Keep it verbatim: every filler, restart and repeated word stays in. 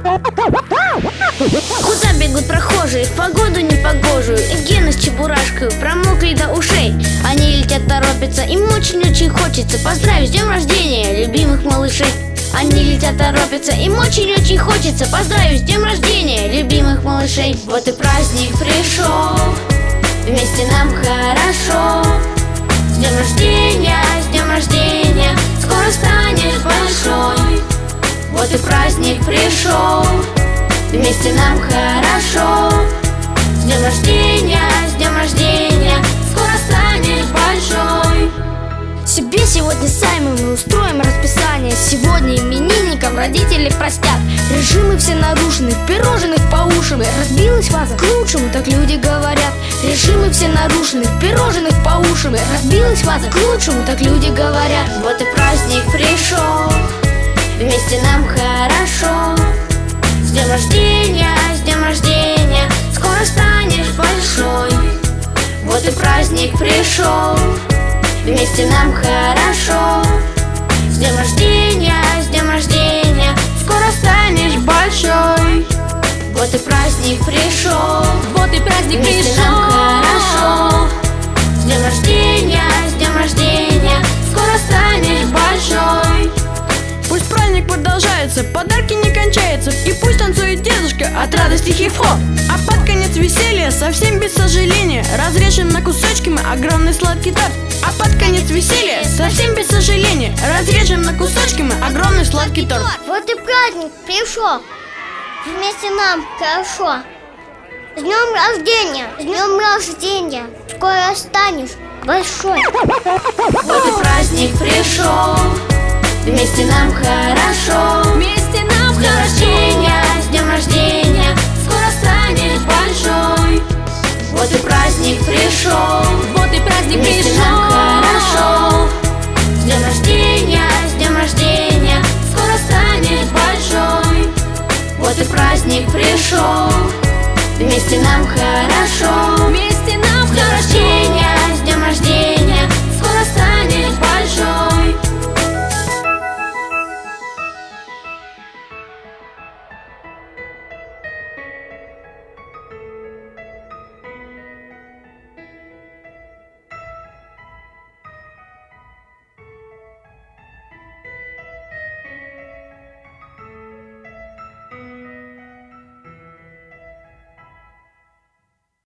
Куда бегут прохожие в погоду непогожую? И Гена с Чебурашкой промокли до ушей. Они летят, торопятся, им очень-очень хочется поздравить с днем рождения любимых малышей. Они летят, торопятся, им очень-очень хочется поздравить с днем рождения любимых малышей. Вот и праздник пришел, вместе нам хорошо. С днем рождения, с днем рождения, скоро станешь большой. Вот и праздник пришел, вместе нам хорошо. С днем рождения, с днем рождения, скоро станешь большой. Себе сегодня сами мы устроим расписание. Сегодня именинникам родители простят. Режимы все нарушены, пирожных по ушам. Разбилась ваза, к лучшему, так люди говорят. Режимы все нарушены, пирожных по ушам. Разбилась ваза, к лучшему, так люди говорят. Вот и праздник пришел, вместе нам хорошо. С днем рождения, с днем рождения, скоро станешь большой. Вот и праздник пришел, вместе нам хорошо. С днем рождения, с днем рождения, скоро станешь большой. Вот и праздник пришел, вот и праздник вместе пришел. нам хорошо. С днем рождения, с днем рождения, скоро станешь большой. Пусть праздник продолжается, подарки не кончаются, и пусть танцует дедушка от радости хип-хоп. А под конец веселья, совсем без сожаления, разрежем на кусочки мы огромный сладкий торт. А под конец веселья, совсем без сожаления, разрежем на кусочки мы огромный сладкий торт. Вот и праздник пришел, вместе нам хорошо. С днем рождения, с днем рождения, скоро станешь большой. Вот и праздник пришел, вместе нам хорошо. Вместе нам С днем рождения, с днем рождения, скоро станешь большой. Вот и праздник пришел, вот и праздник вместе пришел. нам хорошо. С днем рождения, с днем рождения, скоро станешь большой. Вот и праздник пришел, вместе нам хорошо. Вместе